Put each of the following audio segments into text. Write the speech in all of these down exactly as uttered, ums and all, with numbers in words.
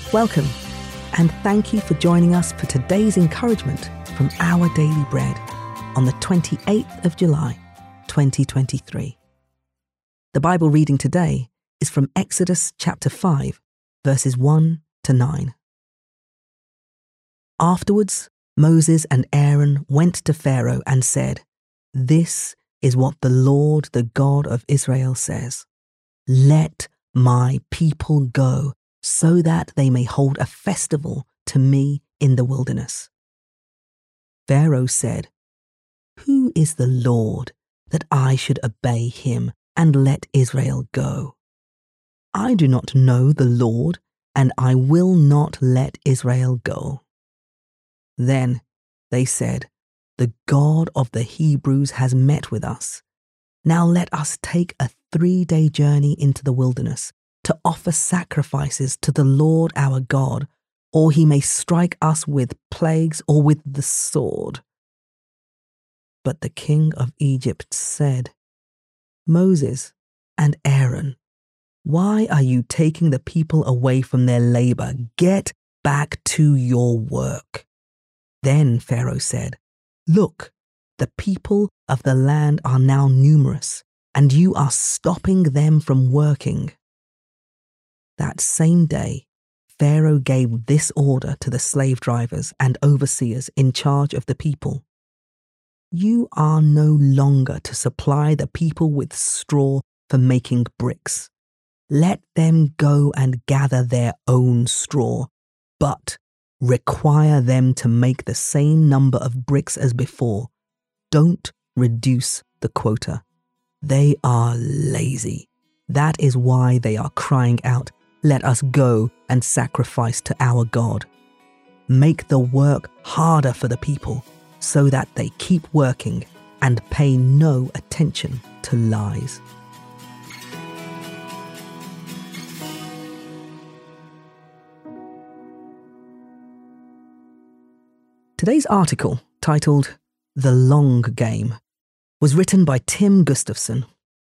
Welcome, and thank you for joining us for today's encouragement from Our Daily Bread on the twenty-eighth of July, twenty twenty-three. The Bible reading today is from Exodus chapter five, verses one to nine. Afterwards, Moses and Aaron went to Pharaoh and said, "This is what the Lord, the God of Israel, says. Let my people go, so that they may hold a festival to me in the wilderness." Pharaoh said, "Who is the Lord that I should obey him and let Israel go? I do not know the Lord, and I will not let Israel go." Then they said, "The God of the Hebrews has met with us. Now let us take a three-day journey into the wilderness to offer sacrifices to the Lord our God, or he may strike us with plagues or with the sword." But the king of Egypt said, "Moses and Aaron, why are you taking the people away from their labor? Get back to your work." Then Pharaoh said, "Look, the people of the land are now numerous, and you are stopping them from working." That same day, Pharaoh gave this order to the slave drivers and overseers in charge of the people: "You are no longer to supply the people with straw for making bricks. Let them go and gather their own straw, but require them to make the same number of bricks as before. Don't reduce the quota. They are lazy. That is why they are crying out, 'Let us go and sacrifice to our God.' Make the work harder for the people so that they keep working and pay no attention to lies." Today's article, titled "The Long Game," was written by Tim Gustafson.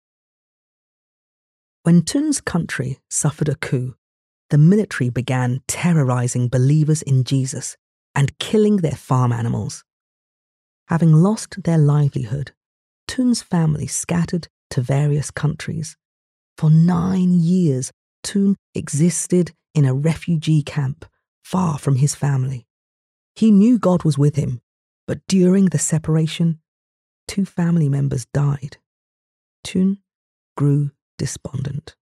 When Tun's country suffered a coup, the military began terrorizing believers in Jesus and killing their farm animals. Having lost their livelihood, Tun's family scattered to various countries. For nine years, Tun existed in a refugee camp far from his family. He knew God was with him, but during the separation, two family members died. Tun grew despondent.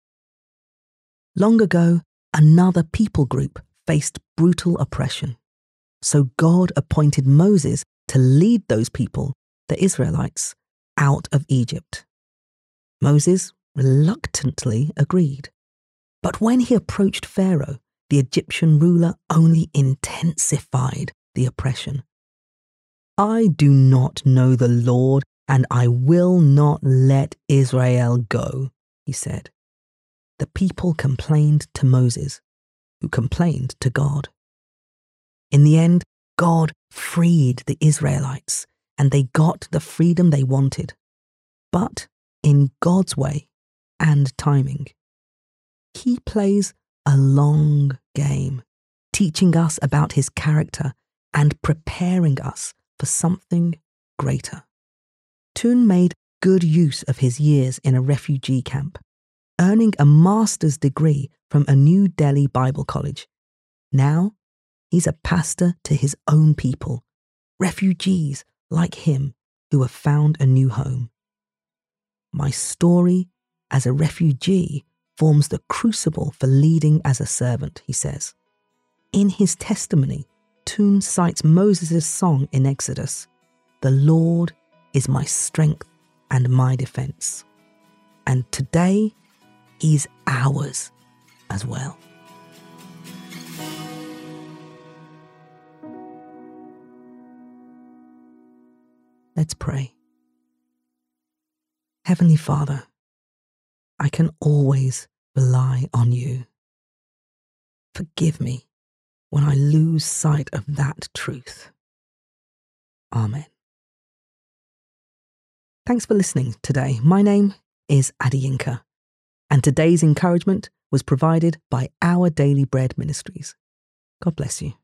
Long ago, another people group faced brutal oppression. So God appointed Moses to lead those people, the Israelites, out of Egypt. Moses reluctantly agreed. But when he approached Pharaoh, the Egyptian ruler only intensified the oppression. "I do not know the Lord, and I will not let Israel go," he said. The people complained to Moses, who complained to God. In the end, God freed the Israelites, and they got the freedom they wanted, but in God's way and timing. He plays a long game, teaching us about his character and preparing us for something greater. Tun made good use of his years in a refugee camp, earning a master's degree from a New Delhi Bible college. Now, he's a pastor to his own people, refugees like him who have found a new home. My story as a refugee forms the crucible for leading as a servant, he says. In his testimony, Tun cites Moses' song in Exodus, "The Lord is my strength and my defense." And today, he's ours as well. Let's pray. Heavenly Father, I can always rely on you. Forgive me when I lose sight of that truth. Amen. Thanks for listening today. My name is Adiyinka, and today's encouragement was provided by Our Daily Bread Ministries. God bless you.